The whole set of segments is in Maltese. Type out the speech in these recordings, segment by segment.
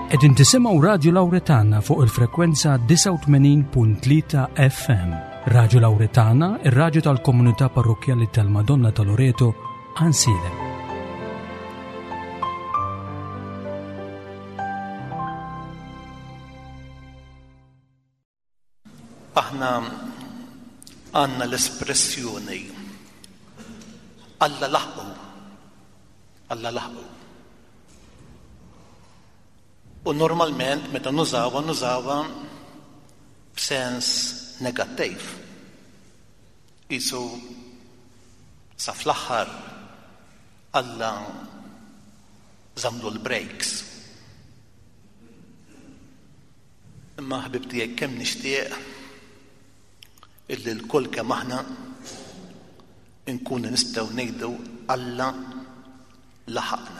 Qegħdin tisimgħu Radio Lawretana fuq il-frekwenza 89.3 FM. Radio Lawretana, ir-radju tal-Komunità Parrokjali tal-Madonna ta' Loreto, Ansile. Aħna għandna l-espressjoni Alla laħqu. U normalment meta nużawha b'sens negattiv. Isu sa fl-aħħar Alla żamlu l-breaks. Imma ħbib tiegħek kemm nixtieq illi l-kull kemm aħna nkunu nistgħu ngħidu Alla laħaqna.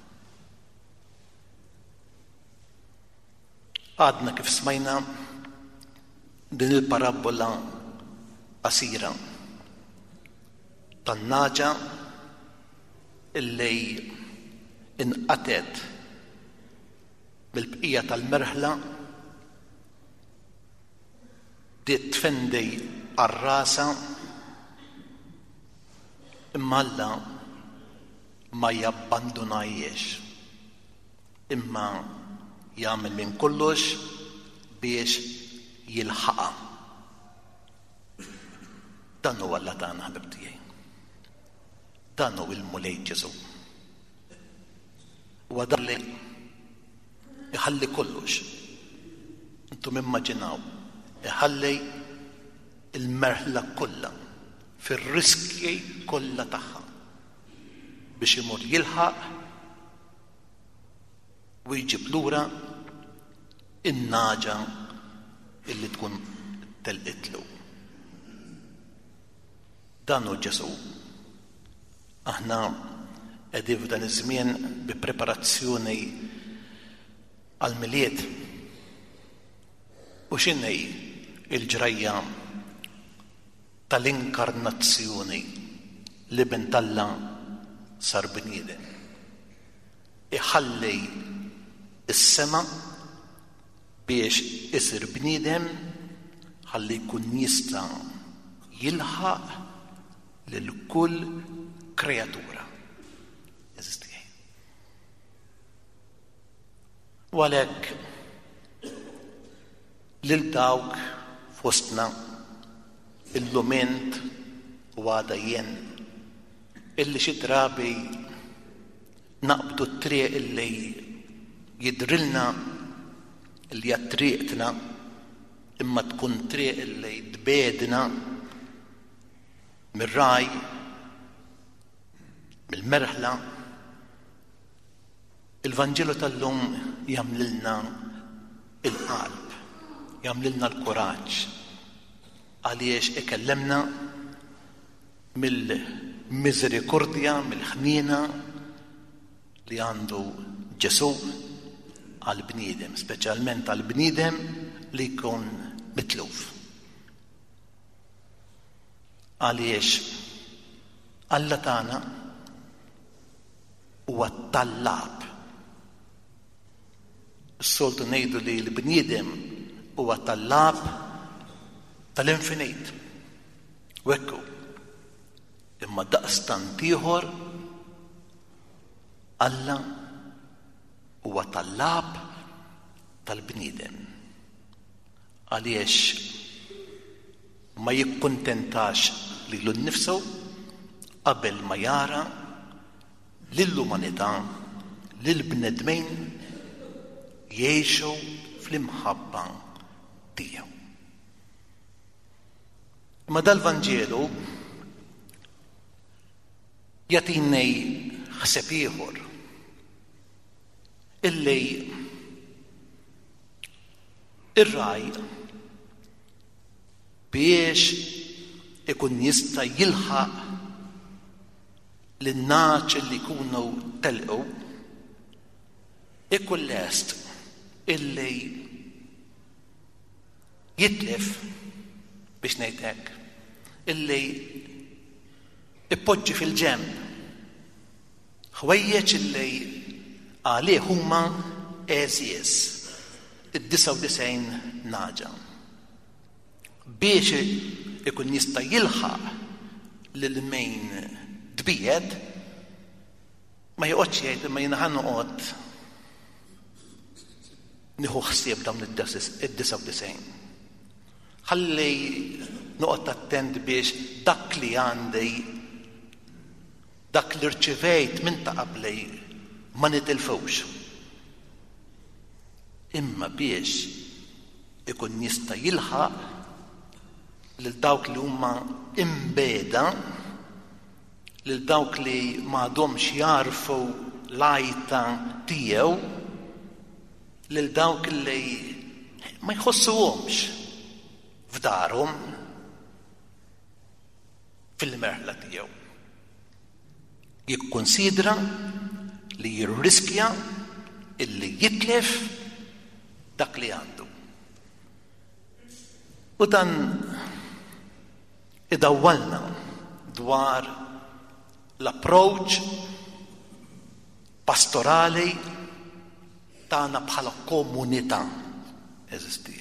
Għadna kif smajna din il-parabola qasira tan-naġa illi inqatet bil-bqija tal-merħla diet tfendi għar-rasa imma Alla ma jabbandunajiex imma jagħmel minn kollox biex jilħaqha. Dan huwa Alla tagħna ħbib tiegħi. Dan hu l-mulej Ġesu. Huwa dak li iħalli kollox. Intom immaġinaw iħalli il-merħla kollha fir-riskji kollha tagħha biex imur jilħaq u jġib lura in-naġa illi tkun telqitlu. Dan hu Ġesu. Aħna qegħdin f'dan iż-żmien bi preparazzjoni għall-miliet u x'inhi l-ġrajja tal-inkarnazzjoni li bint Alla sar bniedem. Iħalli is-sema biex isir bniedem ħalli jkun jista' jilħaq lil kull kreatura. Eżisti. U għalhekk lil dawk fostna il-lument u għada jien illi xi drabi naqbdu t-triq illi jidrilna illi triqtna imma tkun triq illi tbedna mir-raj mill-merħla. Il-Vanġelu tal-lum jagħmlilna il-qalb, jagħmlilna l-kuraġġ għaliex ikellemna mill-miżerikordja, mill-ħniena li għandu Ġesu għal-bniedem, speċjalment għal-bniedem li jkun mitluf. Għaliex Alla tagħna huwa tallab. Is-soltu ngħidu li l-bniedem huwa tallab tal-infinit. U hekk imma daqstant ieħor Alla huwa tallab tal-bniedem. Għaliex ma jikkuntentax lilu nnifsu qabel ma jara lill-umanità, lill-bnedmin jgħixu fl-imħabba tiegħu. Ma dal-Vanġelu jagħtini ħseb ieħor illi ir-raj biex ikun jista' jilħaq lin-naċ li jkunu telqu ikun lest illi jitlef biex ngħid hekk, illi ippoġġi fil-ġenb ħwejjeġ illi għalih huma eżies, id-99 naġa. Biex ikun jista' jilħaq lil-mejn dbiet, ma joqgħodx jgħid imma jiena ħanoqgħod nieħu ħsieb dawn id-99. Ħalli noqgħod attent biex dak li għandi, dak li rċivejt minn ta' qabli ma nitilfux. Imma biex ikun jista' jilħaq lil dawk li huma imbeda, lil dawk li m'għadhomx jarfu l-għajta tiegħu, lil dawk li ma jħossuhomx f'darhom fil-merħla tiegħu. Jikkonsidra li jirriskja illi jitlef dak li għandu. U dan idawwalna dwar l-approach pastorali tagħna bħala komunità eżistijaj.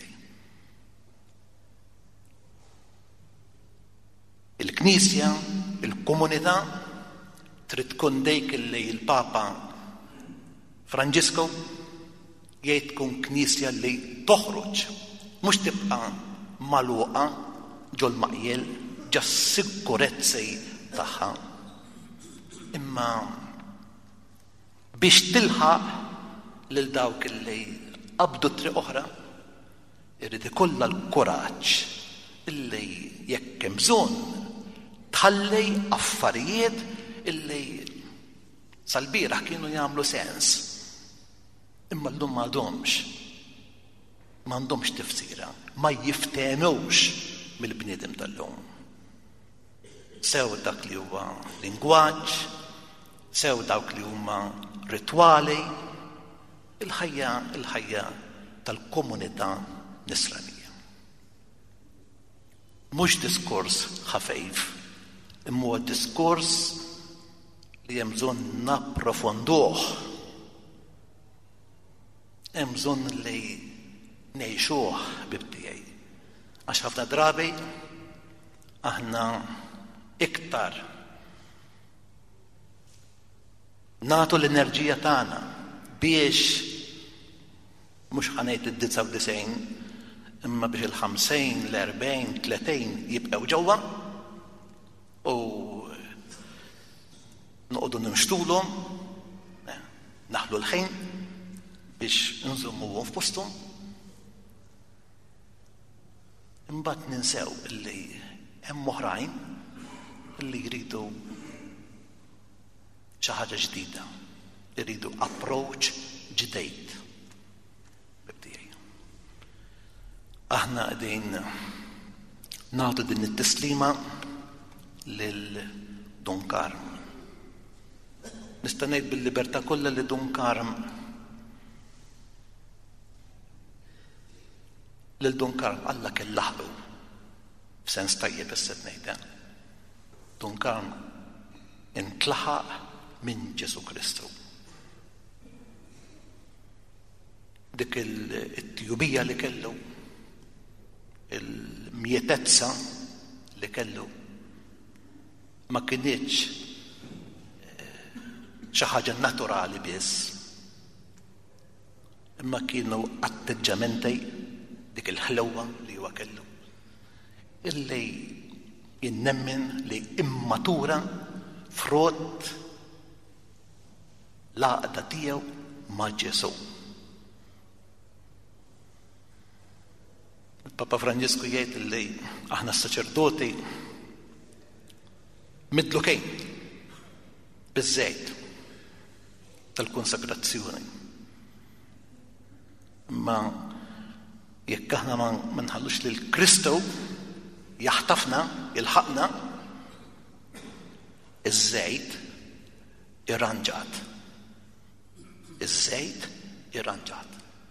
Il-Knisja, il-komunità trid tkun dik li l-Papa Franġisko jgħid tkun knisja li toħroġ, mhux tibqa' magħluqa ġol maqjel ġa s-sikurezzi tagħha. Imma biex tilħaq lil dawk li qabdu triq oħra, irid ikollha l-kuraġġ illi jekk hemm bżonn tħalli affarijiet illi sal-bieraħ kienu jagħmlu sens. Imma llum m'għandhomx tifsira, ma jiftemewx mill-bniedem tal-lum. Sew dak li huwa lingwaġġ, sew dawk li huma ritwali, il-ħajja tal-komunità nisranija. Mhux diskors ħafejf, imma huwa diskors li hemm bżonn napprofonduh. Hemm bżonn li ngħixuh bibtiegħi. Għax ħafna drabi aħna iktar nagħtu l-enerġija tagħna biex mhux ħanejt id-99 imma biex il-50, l-40, 30 jibqgħu ġewwa u noqogħdu nimxtulhom, naħlu l-ħin biex nżommuhom f'posthom. Imbagħad ninsew illi hemm oħrajn illi jridu xi ħaġa ġdida, jridu approach ġdid. Aħna qegħdin nagħtu din it-tislima lil Dunkarm. Nista' ngħid bil-libertà kollha li Dunkarm lil Dunkarm Alla kellaħlu f'sens tajjeb issa ngħid. Dunkarm intlaħaq minn Ġesu Kristu. Dik it-tjubija li kellu, il-mjetezza li kellu ma kienitx xi ħaġa naturali biss, imma kienu atteġġamenti dik il-ħlewwa li huwa kellu illi jinnemmen li immatura frott l-għaqda tiegħu ma' Ġesu. Papa Franġisku jgħid li aħna s-saċerdoti midlukejn biż-żejt tal-konsagrazzjoni. Ma jekk aħna ma nħallux lil Kristu jaħtafna, jilħaqna, iż-żejt irranġat. Iż-żejt irranġat.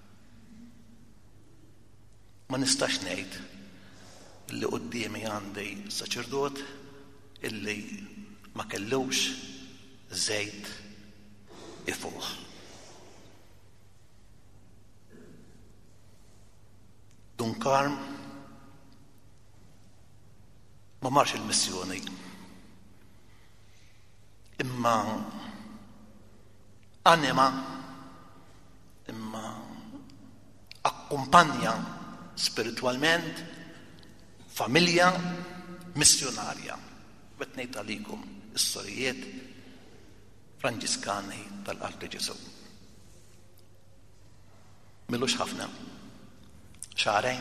Ma nistax ngħid li qudiemi għandi saċerdot illi ma kellux żejt ifuh. Karm ma marx il-missjoni. Imma anima, imma akkumpanja spiritualment familja missjonarja. Bet ngħid għalikom is-sorijiet Franġiskani tal-Qalb Ġesu. Milux ħafna. Xahrejn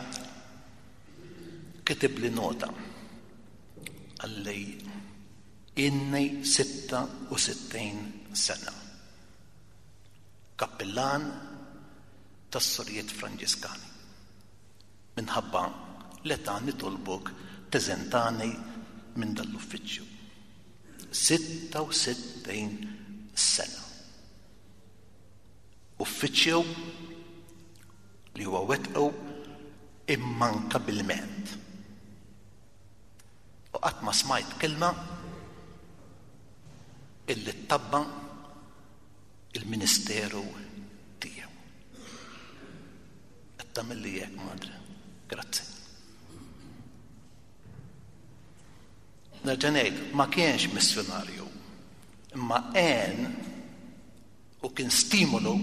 kitib li nota għalli inni 66 sena kappellan tas-Sorijiet Franġiskani. Minħabba l-età nitolbok teżentani minn dal-uffiċċju. 66 sena. Uffiċċju li huwa wettqu immankabilment. U qatt ma smajt kelma illi ttabba il-ministeru tiegħu. Qed tagħmilli hekk, Madre. Grazzi. Nerġa' ngħid, ma kienx missjonarju, imma għen u kien stimolu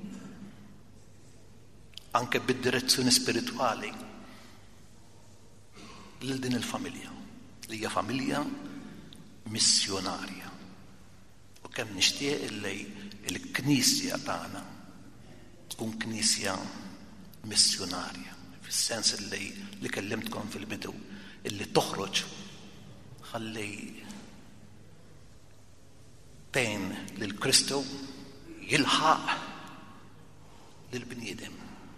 anke bid-direzzjoni spirituali lil din il-familja, li hija familja missjonarja. U kemm nixtieq illi il-Knisja tagħna tkun Knisja missjonarja, fis-sens li kellimtkom fil-bidu, illi toħroġ ħalli tgħin lil Kristu jilħaq lill-bniedem.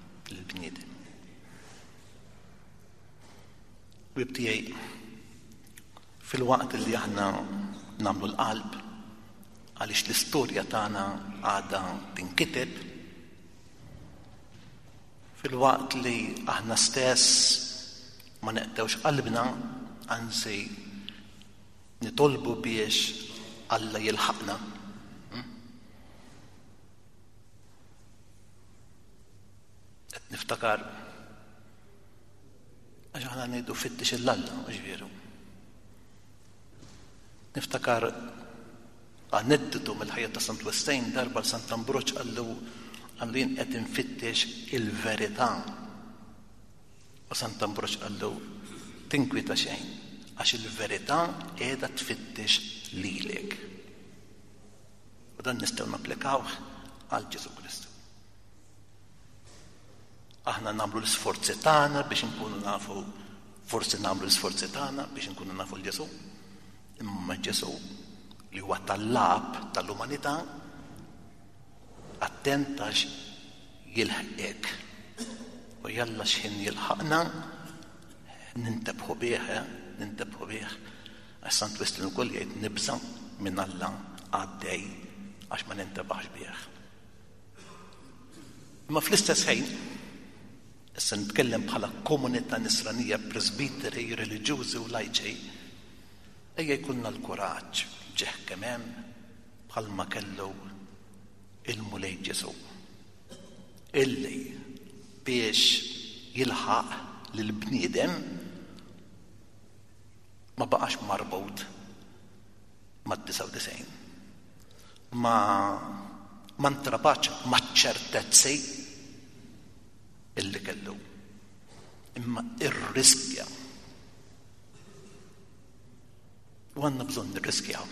Bibtijaj, fil-waqt li aħna nagħmlu l-qalb għaliex l-istorja tagħna għadha tinkiteb, fil-waqt li aħna stess ma neqtewx qalbna, anzi nitolbu biex Alla jilħaqna. Qed niftakar għax aħna ngħidu fittix il-Alla, mhux veru. Niftakar għanedditu mill-ħajja ta' Sant Westejn darba l-Sant Ambroċ għallu jien qed infittex il-verità. U Sant Ambroċ għallu tinkwita xejn, għax il-verità qiegħda tfittex lilek. U dan nistgħu napplikawh għal Ġesu Kristu. Aħna nagħmlu l-isforzi tagħna biex inkunu nafu, forsi nagħmlu l-isforzi tagħna biex inkunu nafu l-Ġesu. Imma Ġesu li huwa tal-lab tal-umanità attentax jilħqek. U jalla x'ħin jilħaqna nintabħu bih. Għax Sant Westlin ukoll jgħid nibża minn Alla għaddej għax ma nintabaħx bih. Imma fl-istess ħin, issa nitkellem bħala komunità nisranija, presbiteri, reliġjużi u lajċi, ejja jkunna l-kuraġġ ġeħ kemm hemm bħalma kellu il-Mulej Ġesu. Illi biex jilħaq lill-bniedem ma baqax marbut mad-99. Ma ntrabax maċ-ċertezzi illi kellu. Imma irriskja. U għandna bżonn nirriskjaw.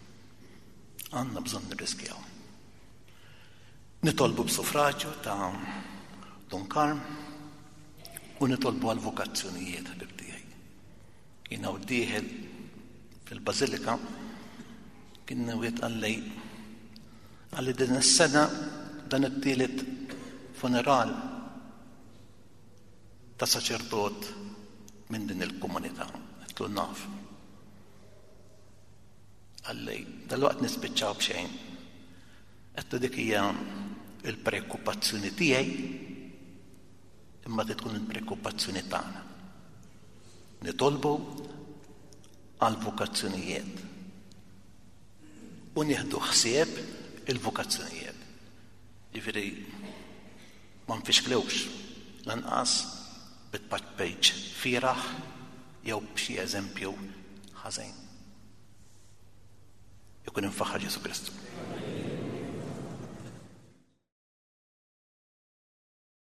Nitolbu b'suffraġġju ta' Dunkarm u nitolbu għal vokazzjonijiet li btiegħi. Jiena dieħel fil-Bażilika kien wiet għalli din is-sena dan it-tielet funeral ta' saċerdot minn din il-komunità. Qedlu naf. Għalli dal-waqt nispiċċaw b'xejn. Qed dik hija il-preokkupazzjoni tiegħi imma tkun il-preokkupazzjoni tagħna. Nitolbu għal vokazzjonijiet u nieħdu ħsieb il-vokazzjonijiet. Jiġifieri ma nfixklewx lanqas bit-page fieraħ jew b'xi eżempju ħażin. Ikun infaħħar Ġesu Kristu.